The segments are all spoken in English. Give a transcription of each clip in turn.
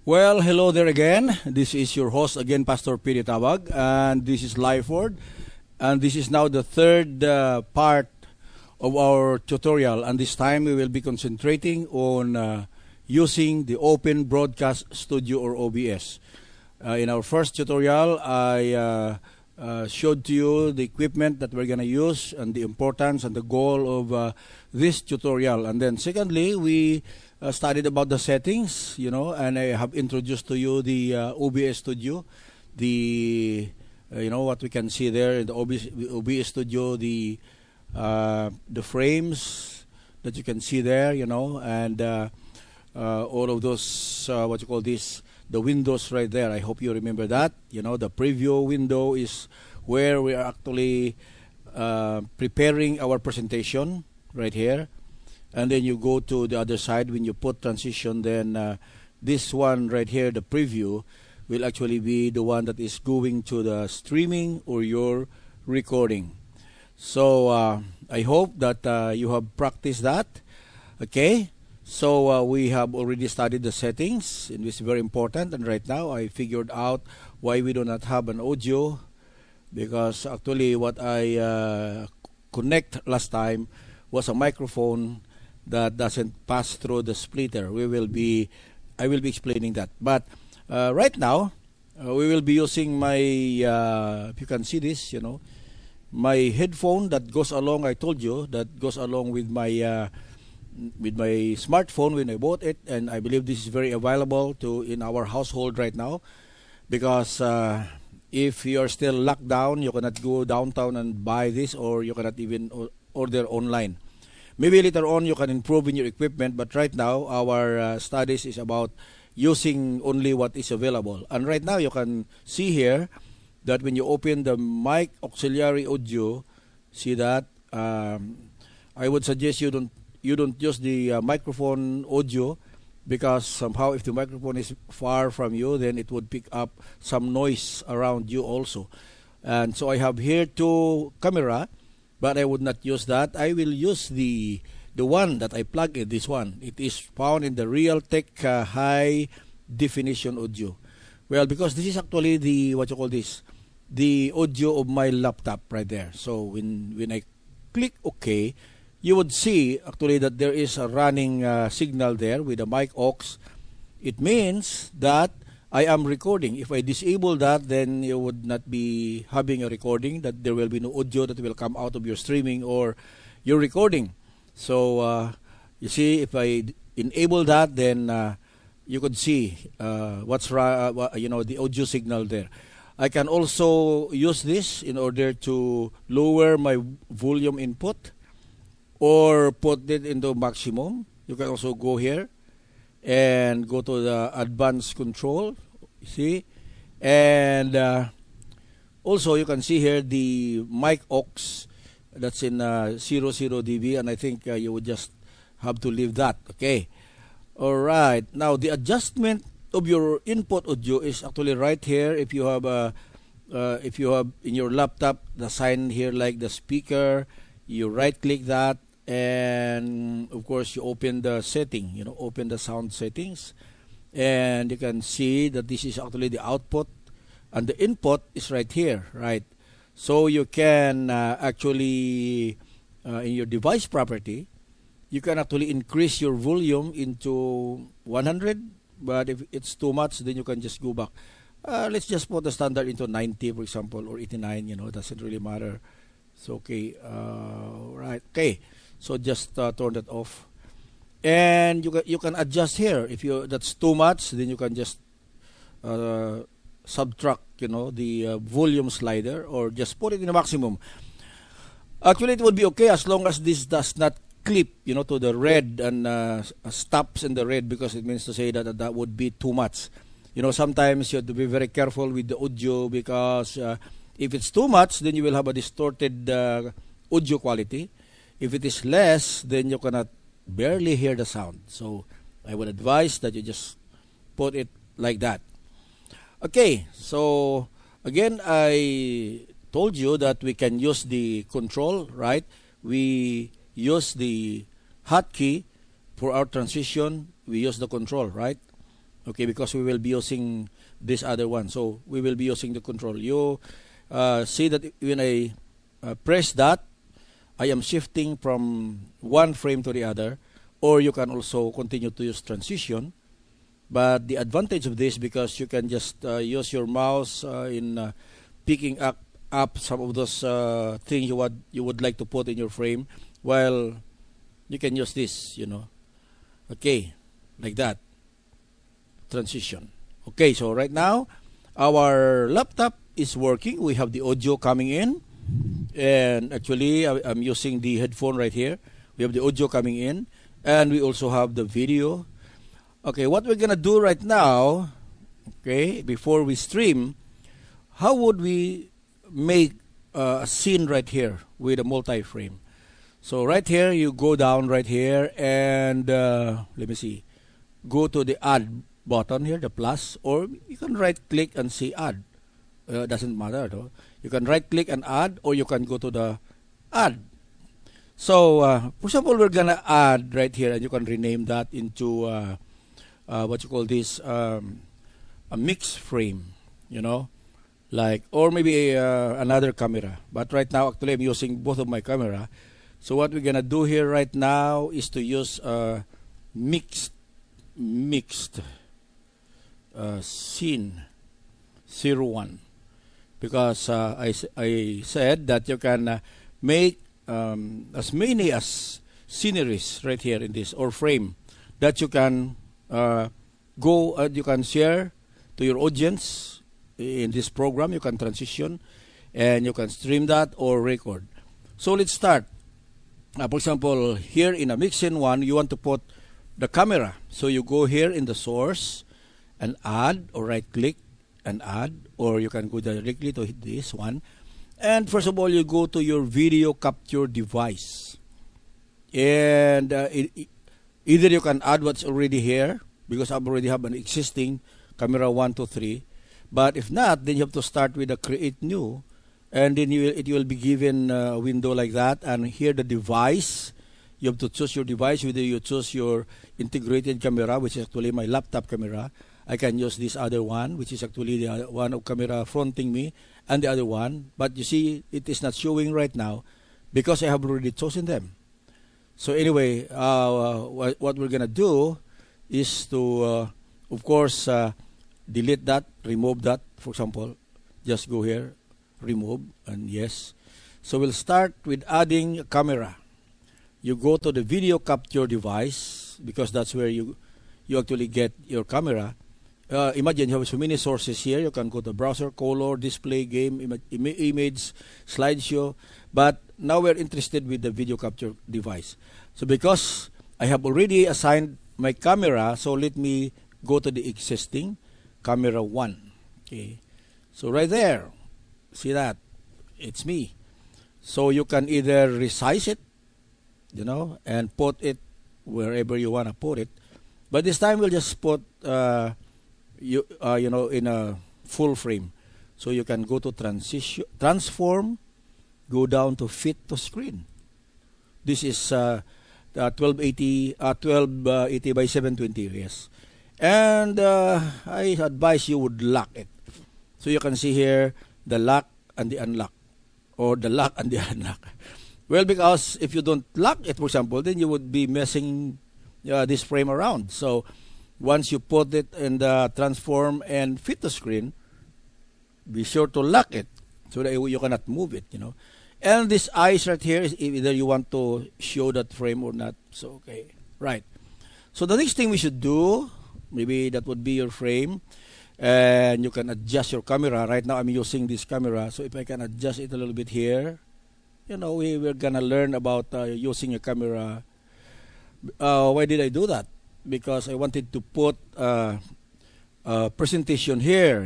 Well, hello there again. This is your host again, Pastor Piri Tawag, and this is Lyford. And this is now the third part of our tutorial. And this time we will be concentrating on using the Open Broadcast Studio or OBS. In our first tutorial, I showed to you the equipment that we're going to use and the importance and the goal of this tutorial. And then secondly, we studied about the settings, and I have introduced to you the OBS Studio, the what we can see there in the OBS Studio, the frames that you can see there, and all of those the windows right there. I hope you remember that. The preview window is where we are actually preparing our presentation right here. And then you go to the other side. When you put transition, then this one right here, the preview, will actually be the one that is going to the streaming or your recording. So I hope that you have practiced that. Okay. So we have already studied the settings, and it's very important. And right now I figured out why we do not have an audio, because actually what I connect last time was a microphone that doesn't pass through the splitter. I will be explaining that. But right now we will be using my if you can see this, my headphone that goes along. I told you that goes along with my smartphone when I bought it, and I believe this is very available in our household right now, because if you are still locked down, you cannot go downtown and buy this, or you cannot even order online. Maybe later on you can improve in your equipment, but right now our studies is about using only what is available. And right now you can see here that when you open the mic auxiliary audio, see that I would suggest you don't use the microphone audio, because somehow if the microphone is far from you, then it would pick up some noise around you also. And so I have here two camera, but I would not use that. I will use the one that I plug in, this one. It is found in the Realtek high definition audio. Well, because this is actually the the audio of my laptop right there. So when I click OK, you would see actually that there is a running signal there with a mic aux. It means that I am recording. If I disable that, then you would not be having a recording, that there will be no audio that will come out of your streaming or your recording. So you see, if I enable that, then you could see what's the audio signal there. I can also use this in order to lower my volume input or put it into maximum. You can also go here and go to the advanced control, see, and also you can see here the mic aux that's in 00 dB, and I think you would just have to leave that. Okay, all right. Now the adjustment of your input audio is actually right here. If you have in your laptop the sign here like the speaker, you right click that. And of course you open the setting, open the sound settings, and you can see that this is actually the output, and the input is right here, right? So you can actually in your device property, you can actually increase your volume into 100, but if it's too much, then you can just go back. Let's just put the standard into 90, for example, or 89. It doesn't really matter. It's okay. Right. Okay. So just turn that off, and you can adjust here. If that's too much, then you can just subtract, the volume slider, or just put it in the maximum. Actually, it would be okay as long as this does not clip, to the red and stops in the red, because it means to say that would be too much. Sometimes you have to be very careful with the audio, because if it's too much, then you will have a distorted audio quality. If it is less, then you cannot barely hear the sound. So I would advise that you just put it like that. Okay, so again, I told you that we can use the control, right? We use the hotkey for our transition. We use the control, right? Okay, because we will be using this other one. So we will be using the control. You see that when I press that, I am shifting from one frame to the other, or you can also continue to use transition. But the advantage of this, because you can just use your mouse in picking up some of those things you would like to put in your frame, while you can use this, Okay, like that. Transition. Okay, so right now, our laptop is working. We have the audio coming in. And actually, I'm using the headphone right here. We have the audio coming in. And we also have the video. Okay, what we're going to do right now, okay, before we stream, how would we make a scene right here with a multi-frame? So right here, you go down right here and let me see. Go to the add button here, the plus, or you can right-click and say add. Doesn't matter though. You can right-click and add, or you can go to the add. So, for example, we're going to add right here, and you can rename that into what you call this, a mixed frame, like, or maybe another camera. But right now, actually, I'm using both of my camera. So what we're gonna do here right now is to use mixed scene 01, because I said that you can make as many as sceneries right here in this, or frame, that you can you can share to your audience in this program. You can transition and you can stream that or record. So let's start. For example, here in a mixing one, you want to put the camera. So you go here in the source and add, or right click and add, or you can go directly to this one. And first of all, you go to your video capture device. And either you can add what's already here, because I already have an existing camera 1, 2, 3. But if not, then you have to start with a create new. And then it will be given a window like that. And here the device, you have to choose your device, whether you choose your integrated camera, which is actually my laptop camera. I can use this other one, which is actually the one of camera fronting me, and the other one. But you see, it is not showing right now because I have already chosen them. So anyway, what we're going to do is to, of course, delete that, remove that, for example. Just go here, remove, and yes. So we'll start with adding a camera. You go to the video capture device, because that's where you actually get your camera. Imagine you have so many sources here. You can go to browser, color, display, game, image, slideshow. But now we're interested with the video capture device. So because I have already assigned my camera, so let me go to the existing camera 1. Okay. So right there, see that? It's me. So you can either resize it, and put it wherever you want to put it. But this time we'll just put in a full frame. So you can go to transform, go down to fit to screen. This is 1280 by 720, yes. And I advise you would lock it. So you can see here the lock and the unlock, or the lock and the unlock. Well, because if you don't lock it, for example, then you would be messing this frame around. So once you put it in the transform and fit to screen, be sure to lock it so that you cannot move it, And this eyes right here is either you want to show that frame or not. So, okay, right. So the next thing we should do, maybe that would be your frame, and you can adjust your camera. Right now I'm using this camera, so if I can adjust it a little bit here, we're gonna learn about using a camera. Why did I do that? Because I wanted to put a presentation here,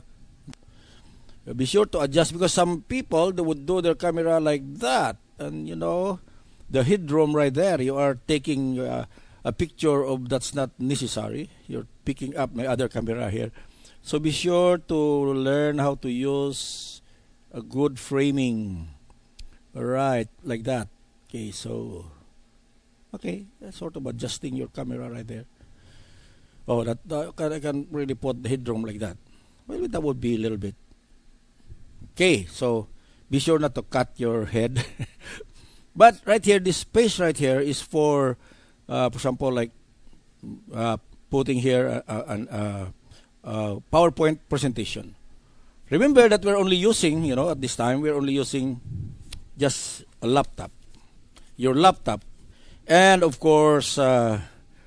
Be sure to adjust, because some people, they would do their camera like that. And, the headroom right there, you are taking a picture of that's not necessary. You're picking up my other camera here. So be sure to learn how to use a good framing. All right, like that. Okay, so, okay, that's sort of adjusting your camera right there. Oh, that I can really put the headroom like that. Well, that would be a little bit. Okay, so be sure not to cut your head. But right here, this space right here is for example, like putting here a PowerPoint presentation. Remember that we're only using, at this time, we're only using just a laptop. Your laptop. And of course, where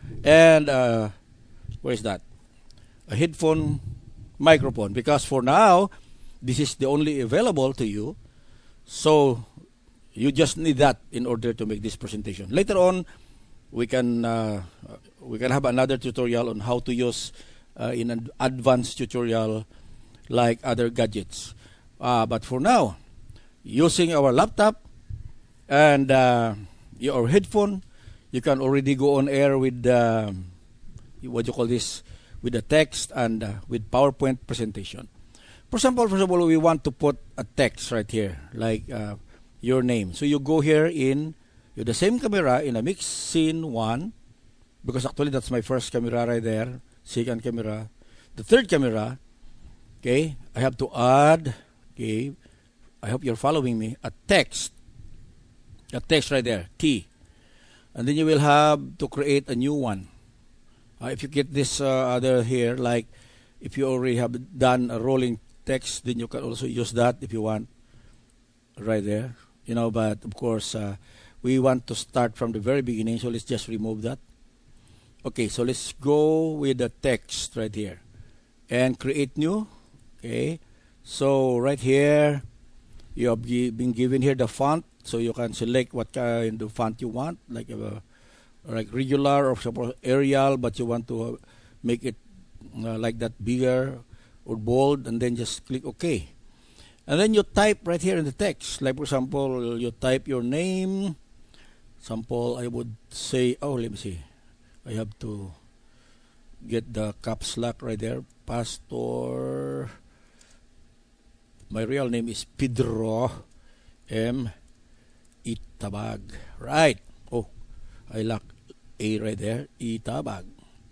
is that? A headphone microphone. Because for now, this is the only available to you. So, you just need that in order to make this presentation. Later on, we can have another tutorial on how to use in an advanced tutorial like other gadgets. But for now, using our laptop and your headphone, you can already go on air with what you call this, with the text and with PowerPoint presentation. For example, we want to put a text right here, like your name. So you go here in the same camera in a mix scene 1, because actually that's my first camera right there, second camera, the third camera. Okay, I have to add, okay, I hope you're following me, a text right there, T. And then you will have to create a new one. If you get this other here, like if you already have done a rolling text, then you can also use that if you want, right there. But of course, we want to start from the very beginning, so let's just remove that. Okay, so let's go with the text right here and create new. Okay, so right here you have been given here the font, so you can select what kind of font you want, like regular or suppose Arial, but you want to make it like that bigger or bold, and then just click OK. And then you type right here in the text, like for example, you type your name. Example, I would say, let me see, I have to get the caps lock right there, Pastor. My real name is Pedro M. Itabag. Right. Oh, I lock A right there. Itabag.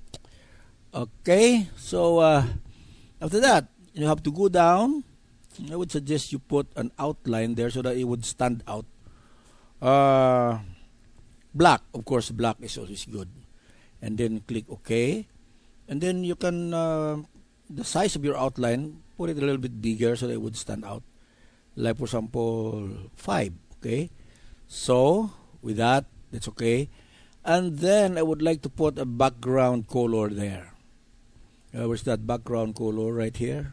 Okay. So, after that, you have to go down. I would suggest you put an outline there so that it would stand out. Black. Of course, black is always good. And then click OK. And then you can, the size of your outline, put it a little bit bigger so that it would stand out. Like for example, 5. Okay. So, with that, that's okay. And then I would like to put a background color there. Where's that background color? Right here.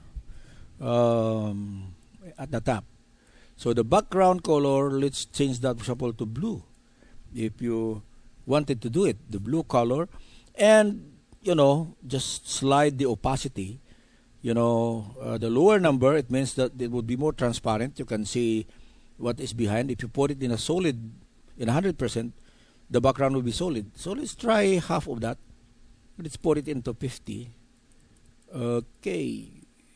At the top. So the background color, let's change that for example to blue. If you wanted to do it, the blue color. And, just slide the opacity. The lower number, it means that it would be more transparent. You can see what is behind. If you put it in a solid, in 100%, the background will be solid. So let's try half of that. Let's put it into 50. Okay.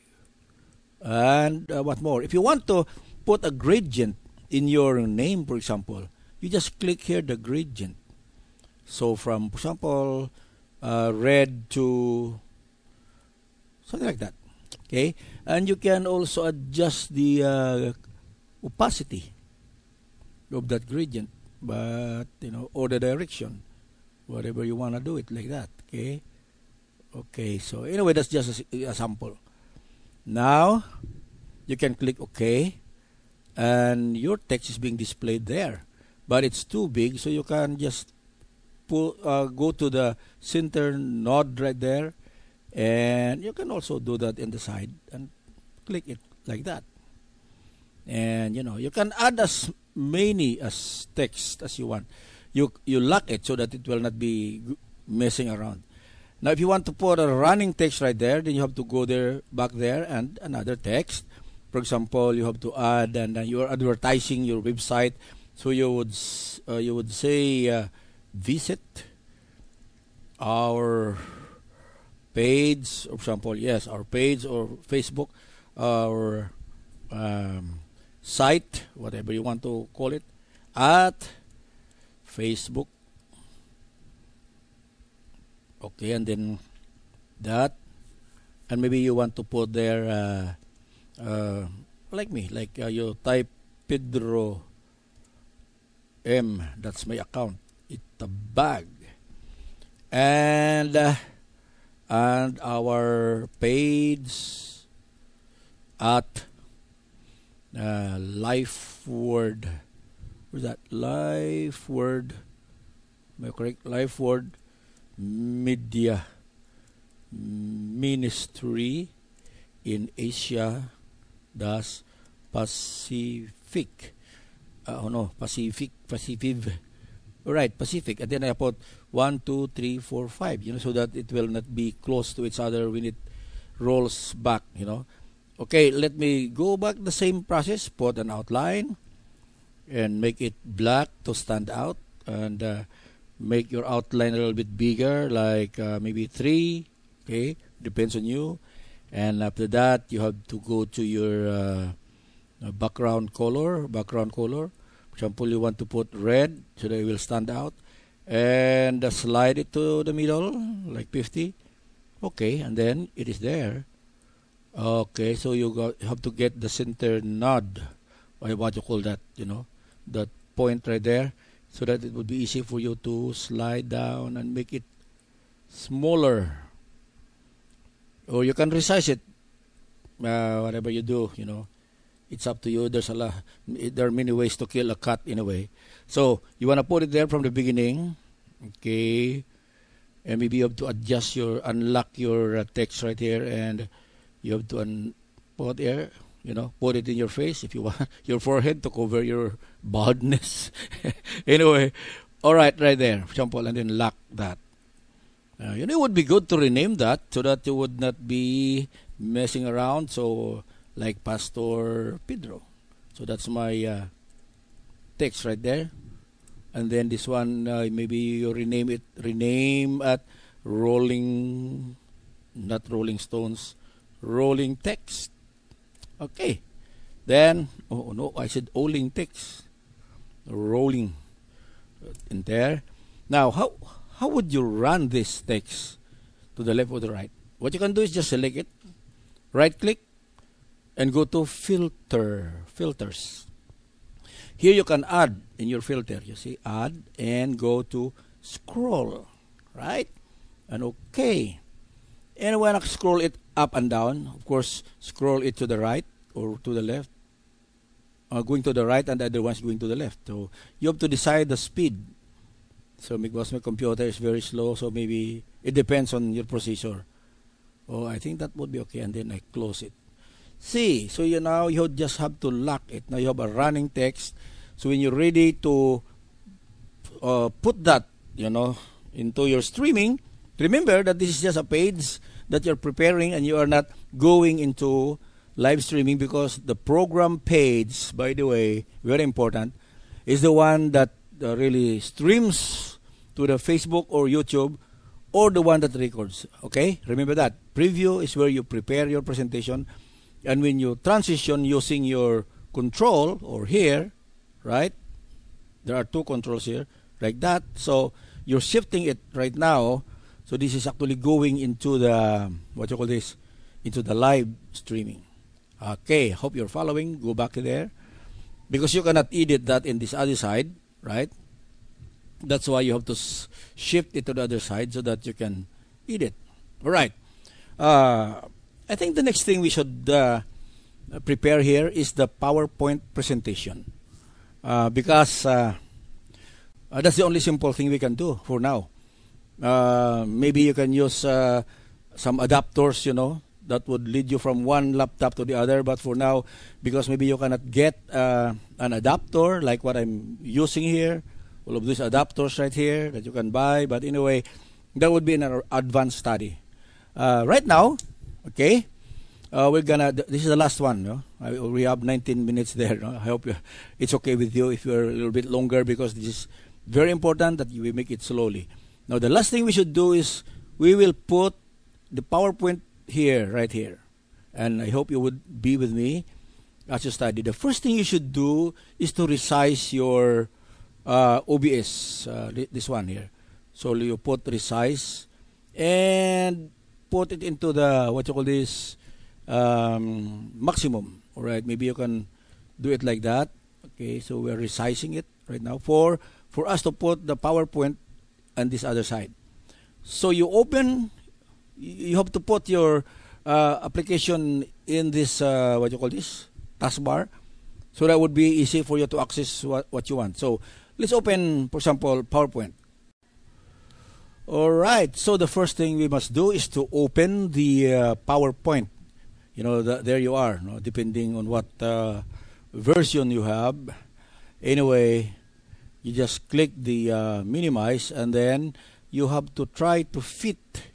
And what more? If you want to put a gradient in your name, for example, you just click here the gradient. So from, for example, red to something like that. Okay. And you can also adjust the opacity of that gradient, but or the direction, whatever you want to do it like that. Okay, so anyway, that's just a sample. Now you can click OK, and your text is being displayed there, but it's too big, so you can just go to the center node right there, and you can also do that in the side and click it like that. And you can add as many as text as you want. You lock it so that it will not be messing around. Now, if you want to put a running text right there, then you have to go back there, and another text. For example, you have to add, and you are advertising your website, so you would say, visit our page. For example, yes, our page or Facebook, our site, whatever you want to call it, at Facebook. Okay, and then that, and maybe you want to put there like me, like you type Pedro M. That's my account. It's a bag, and our page at Life Word. Where's that? Life Word. Am I correct? Life Word Media Ministry in Asia das Pacific. Pacific. Right, Pacific. And then I put 1, 2, 3, 4, 5, so that it will not be close to each other when it rolls back, Okay, let me go back the same process. Put an outline and make it black to stand out, and make your outline a little bit bigger, like maybe 3. Okay, depends on you. And after that, you have to go to your background color. For example, you want to put red so that it will stand out, and slide it to the middle like 50. Okay, and then it is there. Okay, so you have to get the center node, or what you call that, that point right there, so that it would be easy for you to slide down and make it smaller. Or you can resize it, whatever you do, It's up to you. There are many ways to kill a cat in a way. So you want to put it there from the beginning, okay? And maybe you have to unlock your text right here, and you have to put it in your face if you want, your forehead to cover your baldness. Anyway, all right, right there, for example, and then lock that. It would be good to rename that so that you would not be messing around. So, like Pastor Pedro. So that's my text right there. And then this one, maybe you rename at Rolling, not Rolling Stones, Rolling Text. Okay. Then, oh no, I said Rolling Text. Rolling in there. Now, how would you run this text to the left or the right? What you can do is just select it, right click, and go to filters. Here you can add in your filter. You see, add, and go to scroll, right? And okay. And when I scroll it up and down, of course, scroll it to the right or to the left. Going to the right, and the other one's going to the left. So you have to decide the speed. So because my computer is very slow, so maybe it depends on your processor. Oh, I think that would be okay, and then I close it. See, so you just have to lock it. Now you have a running text. So when you're ready to put that, into your streaming, remember that this is just a page that you're preparing, and you are not going into live streaming, because the program page, by the way, very important, is the one that really streams to the Facebook or YouTube, or the one that records. Okay, remember that. Preview is where you prepare your presentation, and when you transition using your control, or here, right, there are 2 controls here, like that. So you're shifting it right now. So this is actually going into the, into the live streaming. Okay, hope you're following. Go back there, because you cannot edit that in this other side, right? That's why you have to shift it to the other side so that you can edit. All right. I think the next thing we should prepare here is the PowerPoint presentation, because that's the only simple thing we can do for now. Maybe you can use some adapters, that would lead you from one laptop to the other. But for now, because maybe you cannot get an adapter like what I'm using here, all of these adapters right here that you can buy. But anyway, that would be an advanced study. Right now, okay, this is the last one. We have 19 minutes there. I hope it's okay with you if you're a little bit longer, because this is very important that we make it slowly. Now, the last thing we should do is we will put the PowerPoint here, right here. And I hope you would be with me as you study. The first thing you should do is to resize your OBS, this one here. So you put resize, and put it into the what you call this maximum. All right, maybe you can do it like that. Okay, so we're resizing it right now for us to put the PowerPoint on this other side. So you open, you have to put your application in this what you call this taskbar, so that would be easy for you to access what you want. So let's open, for example, PowerPoint. All right, so the first thing we must do is to open the PowerPoint. You know, there you are, no? Depending on what version you have. Anyway, you just click the minimize, and then you have to try to fit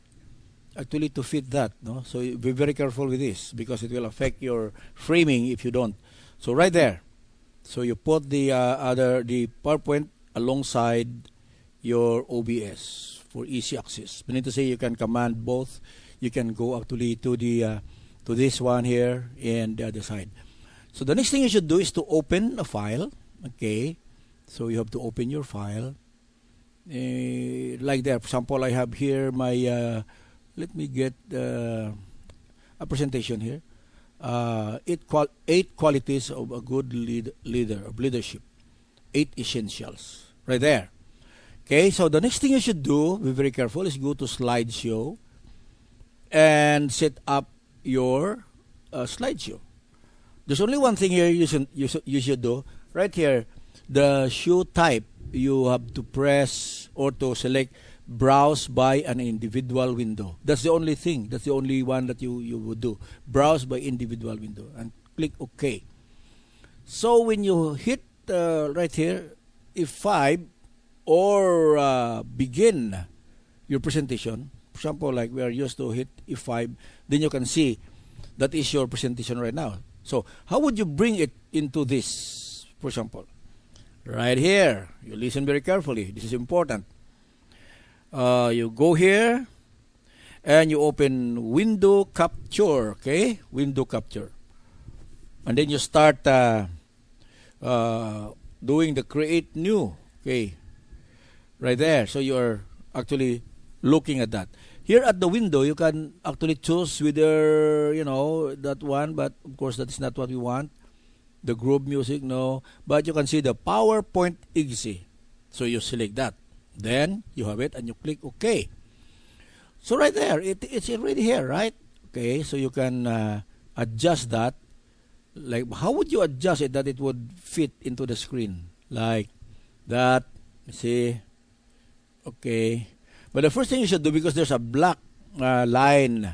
that, no? So be very careful with this, because it will affect your framing if you don't. So right there, so you put the PowerPoint alongside your OBS for easy access. Meaning to say, you can command both. You can go actually to the to this one here and the other side. So the next thing you should do is to open a file. Okay, so you have to open your file like that. For example, I have here my let me get a presentation here. 8 qualities of a good leader of leadership. 8 essentials right there. Okay, so the next thing you should do, be very careful, is go to slideshow and set up your slideshow. There's only one thing here you should do. Right here, the show type, you have to press or to select browse by an individual window. That's the only thing. That's the only one that you would do. Browse by individual window and click OK. So when you hit right here, F5 or begin your presentation, for example, like we are used to hit F5, then you can see that is your presentation right now. So how would you bring it into this, for example? Right here, you listen very carefully. This is important. You go here and you open window capture, okay? Window capture. And then you start doing the create new, okay? Right there. So you are actually looking at that. Here at the window, you can actually choose whether, you know, that one, but of course that is not what we want. The group music, no. But you can see the PowerPoint exe. So you select that. Then you have it and you click OK. So right there, it's already here, right? Okay, so you can adjust that. Like, how would you adjust it that it would fit into the screen? Like that. See? Okay. But the first thing you should do, because there's a black line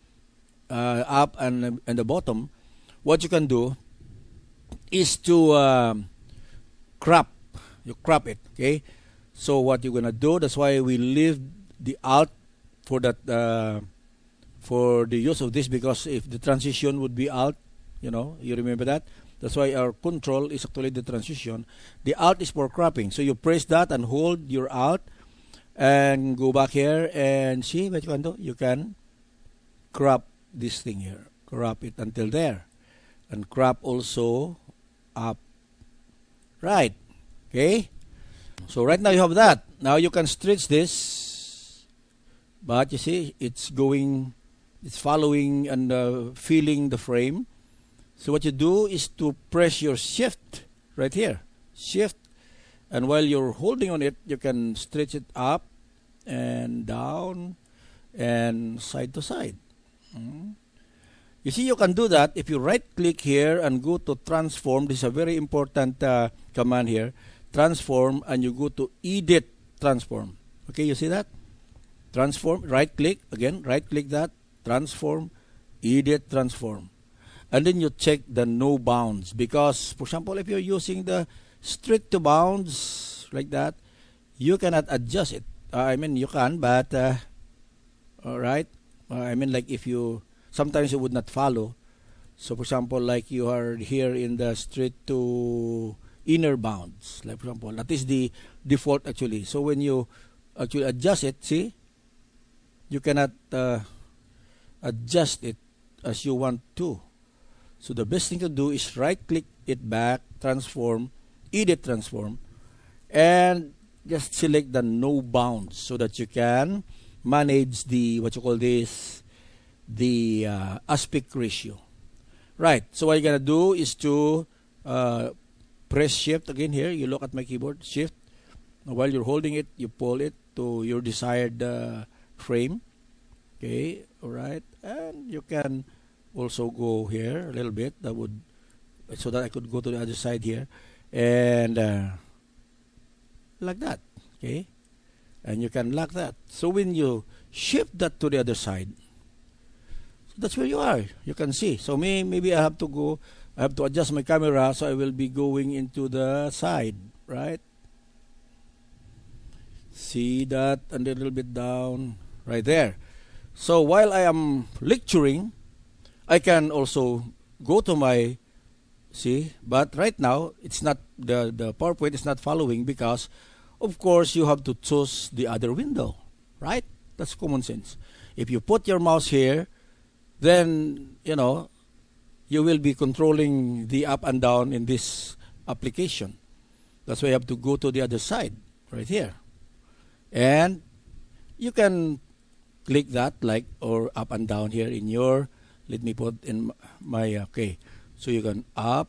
up and the bottom, what you can do is to crop. You crop it, okay? So what you're gonna do, that's why we leave the alt for that for the use of this, because if the transition would be alt, you know, you remember that? That's why our control is actually the transition. The alt is for cropping. So you press that and hold your alt and go back here and see what you can do. You can crop this thing here. Crop it until there. And crop also up. Right. Okay. So right now you have that. Now you can stretch this. But you see, it's following and filling the frame. So what you do is to press your shift right here. Shift. And while you're holding on it, you can stretch it up and down and side to side. You see, you can do that if you right click here and go to transform. This is a very important command here. Transform, and you go to edit transform. Okay, you see that? Transform, right click, again, right click that, transform, edit transform. And then you check the no bounds, because, for example, if you're using the straight to bounds like that, you cannot adjust it. I mean, you can, but all right. I mean, like if you sometimes it would not follow. So, for example, like you are here in the straight to inner bounds, like for example, that is the default actually. So when you actually adjust it, see, you cannot adjust it as you want to. So the best thing to do is right click it back, transform, edit transform, and just select the no bounds so that you can manage the what you call this the aspect ratio. Right, so what you're gonna do is to press shift again here. You look at my keyboard, shift. While you're holding it, you pull it to your desired frame. Okay, all right, and you can also go here a little bit. That would, so that I could go to the other side here, and like that. Okay, and you can lock that. So when you shift that to the other side, that's where you are. You can see. So maybe I have to go. I have to adjust my camera, so I will be going into the side, right? See that, and a little bit down, right there. So while I am lecturing, I can also go to my, see, but right now it's not, the PowerPoint is not following, because of course you have to choose the other window, right? That's common sense. If you put your mouse here, then you know you will be controlling the up and down in this application. That's why you have to go to the other side, right here. And you can click that, like, or up and down here in your, let me put in my, okay. So you can up,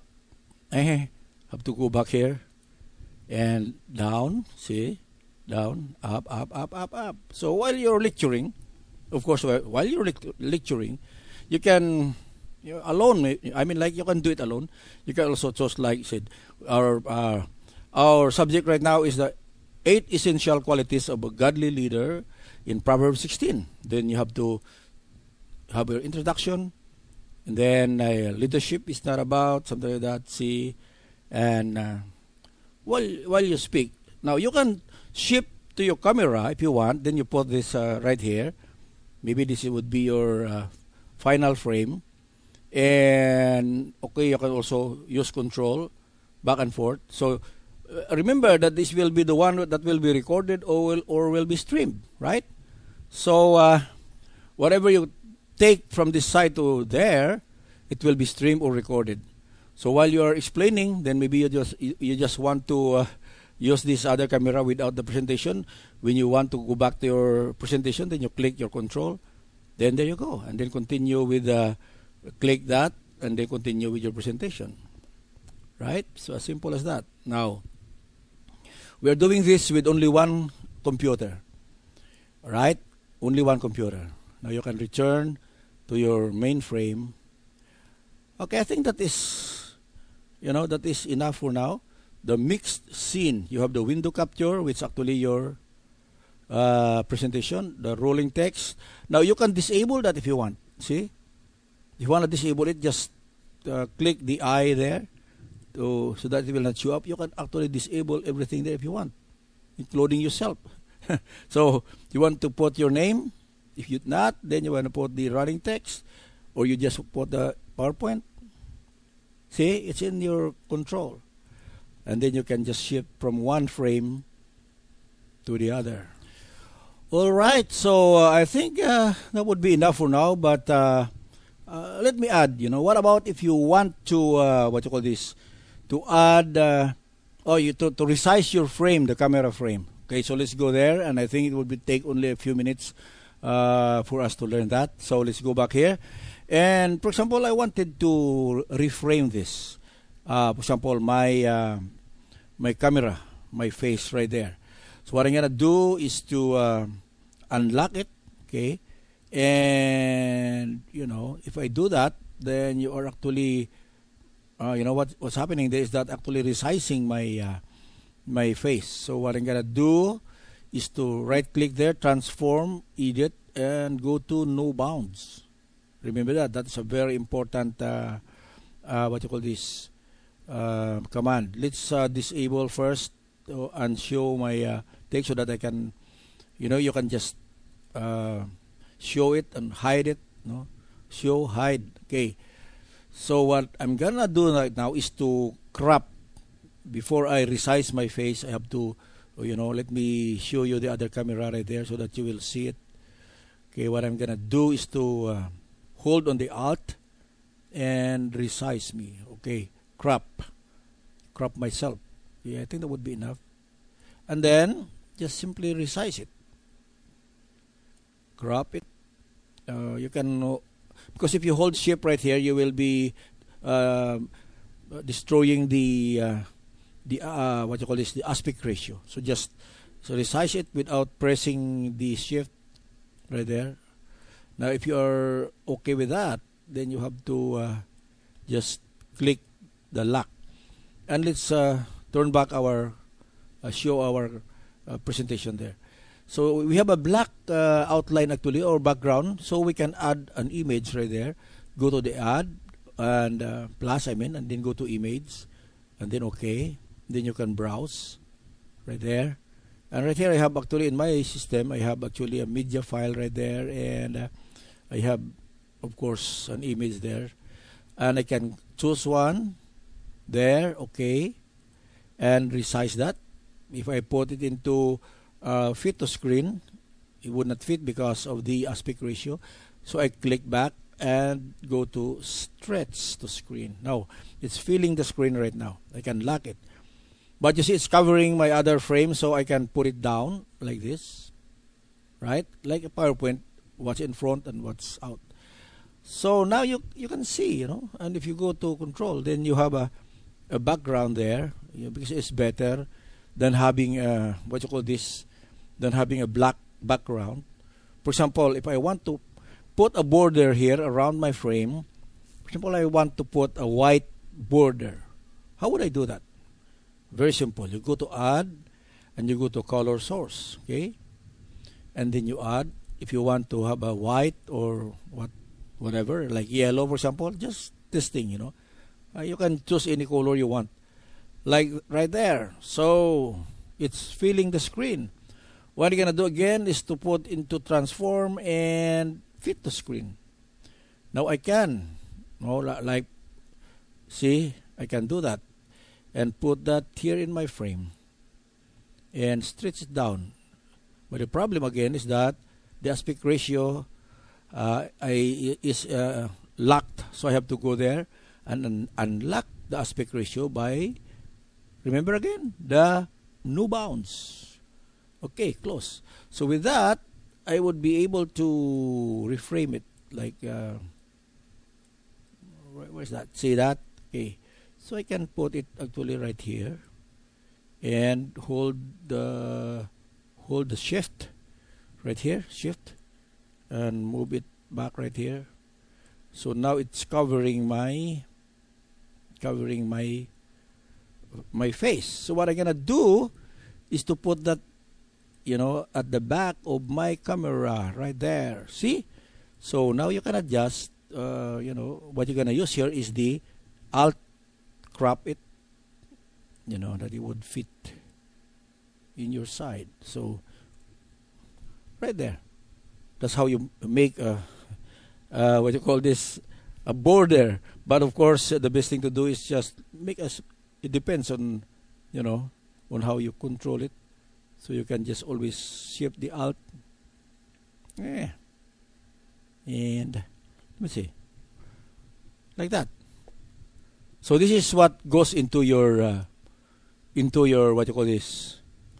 have to go back here, and down, see, down, up, up, up, up, up. So while you're lecturing, of course, while you're lecturing, you can, alone, I mean, like, you can do it alone. You can also choose, like I said, our subject right now is the 8 essential qualities of a godly leader in Proverbs 16. Then you have to have your introduction, and then leadership is not about, something like that, see, and while you speak. Now, you can shift to your camera if you want, then you put this right here. Maybe this would be your final frame. And okay, you can also use control back and forth. So remember that this will be the one that will be recorded or will be streamed, right? So whatever you take from this side to there, it will be streamed or recorded. So while you are explaining, then maybe you just want to use this other camera without the presentation. When you want to go back to your presentation, then you click your control. Then there you go, and then continue with click that, and then continue with your presentation. Right? So as simple as that. Now, we are doing this with only one computer. All right? Only one computer. Now you can return to your mainframe. Okay, I think that is, that is enough for now. The mixed scene, you have the window capture, which is actually your presentation, the rolling text. Now you can disable that if you want. See? If you want to disable it, just click the eye there so that it will not show up. You can actually disable everything there if you want, including yourself. So you want to put your name. If you not, then you want to put the running text, or you just put the PowerPoint. See, it's in your control. And then you can just shift from one frame to the other. All right, so I think that would be enough for now, but let me add, what about if you want to, to add, to resize your frame, the camera frame. Okay, so let's go there, and I think it would take only a few minutes for us to learn that. So let's go back here. And for example, I wanted to reframe this. For example, my camera, my face right there. So what I'm going to do is to unlock it, okay? And, if I do that, then you are actually, what's happening there is that actually resizing my face. So what I'm going to do is to right-click there, transform, edit, and go to no bounds. Remember that. That's a very important, command. Let's disable first and show my text so that I can, you can just show it and hide it. No, show, hide. Okay. So what I'm gonna do right now is to crop. Before I resize my face, I have to, let me show you the other camera right there so that you will see it. Okay. What I'm gonna do is to hold on the Alt and resize me. Okay. Crop myself. Yeah, I think that would be enough. And then just simply resize it. Crop it. You can because if you hold shift right here, you will be uh, destroying the what you call this, the aspect ratio. So just so resize it without pressing the shift right there. Now if you are okay with that, then you have to just click the lock, and let's turn back our show our presentation there. So we have a black outline actually, or background, so we can add an image right there. Go to the add and plus I mean, and then go to image, and then okay. Then you can browse right there, and right here I have actually in my system I have actually a media file right there, and I have of course an image there, and I can choose one there, okay, and resize that. If I put it into fit to screen, it would not fit because of the aspect ratio. So I click back and go to stretch to screen. Now it's filling the screen right now. I can lock it, but you see it's covering my other frame, so I can put it down like this, right? Like a PowerPoint, what's in front and what's out. So now you can see, you know, and if you go to control, then you have a background there, you know, because it's better than having what you call this, than having a black background. For example, if I want to put a border here around my frame, for example, I want to put a white border. How would I do that? Very simple. You go to add and you go to color source, okay? And then you add, if you want to have a white or whatever, like yellow for example, just this thing, you know. You can choose any color you want. Like right there. So it's filling the screen. What you're gonna do again is to put into transform and fit the screen. Now I can, like, see, I can do that and put that here in my frame and stretch it down. But the problem again is that the aspect ratio is locked, so I have to go there and unlock the aspect ratio by, remember again, the new bounds. Okay, close. So with that, I would be able to reframe it like, where's that? See that? Okay. So I can put it actually right here and hold the shift right here, shift, and move it back right here. So now it's covering my face. So what I'm gonna do is to put that, you know, at the back of my camera right there. See? So now you can adjust. You know, what you're gonna use here is the alt crop it, you know, that it would fit in your side. So right there, that's how you make what you call this, a border. But of course the best thing to do is just make it depends on, you know, on how you control it. So you can just always shift the alt, and let me see, like that. So this is what goes into your what you call this,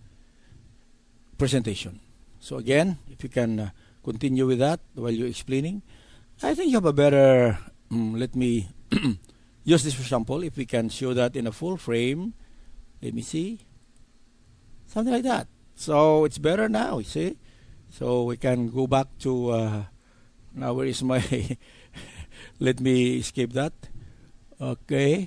presentation. So again, if you can continue with that while you're explaining, I think you have a better. Let me use this for example. If we can show that in a full frame, let me see, something like that. So it's better now, you see. So we can go back to now. Where is my? Let me escape that. Okay.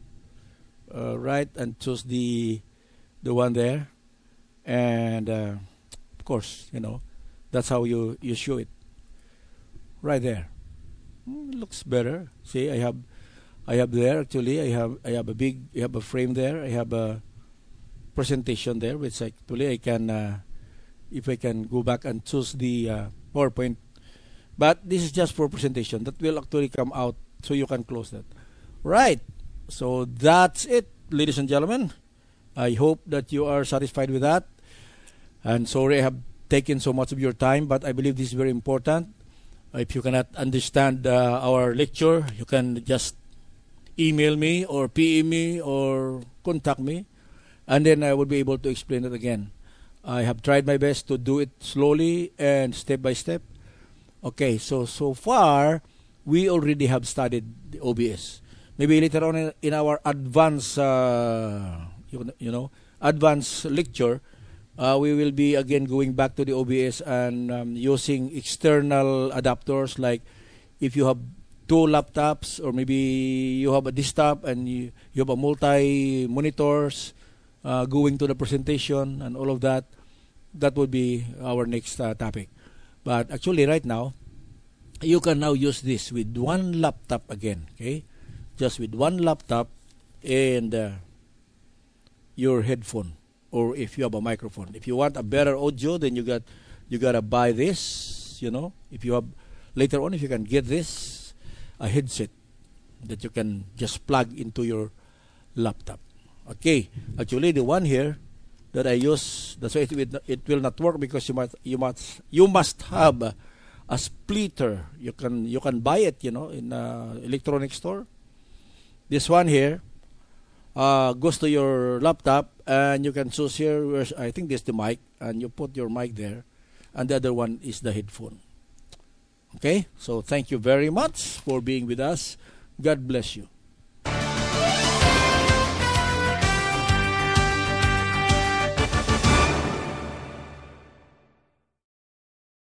Right, and choose the one there, and of course, you know, that's how you show it right there. Looks better. See, I have there actually. I have a frame there. I have a presentation there, which actually I can if I can go back and choose the PowerPoint. But this is just for presentation. That will actually come out, so you can close that. Right. So that's it, ladies and gentlemen. I hope that you are satisfied with that. And sorry I have taken so much of your time, but I believe this is very important. If you cannot understand our lecture, you can just email me or PM me or contact me, and then I will be able to explain it again. I have tried my best to do it slowly and step by step. Okay, so far we already have studied the OBS. Maybe later on in our advanced, advanced lecture, we will be again going back to the OBS and using external adapters. Like if you have two laptops, or maybe you have a desktop and you have a multi monitors going to the presentation and all of that. That would be our next topic. But actually, right now, you can now use this with one laptop again. Okay, just with one laptop and your headphone, or if you have a microphone. If you want a better audio, then you gotta buy this. If you have later on, if you can get this, a headset that you can just plug into your laptop. Okay, actually the one here that I use, that's why it will not work, because you must have a splitter. You can buy it, in a electronic store. This one here goes to your laptop, and you can choose here where I think this is the mic, and you put your mic there, and the other one is the headphone. Okay, so thank you very much for being with us. God bless you.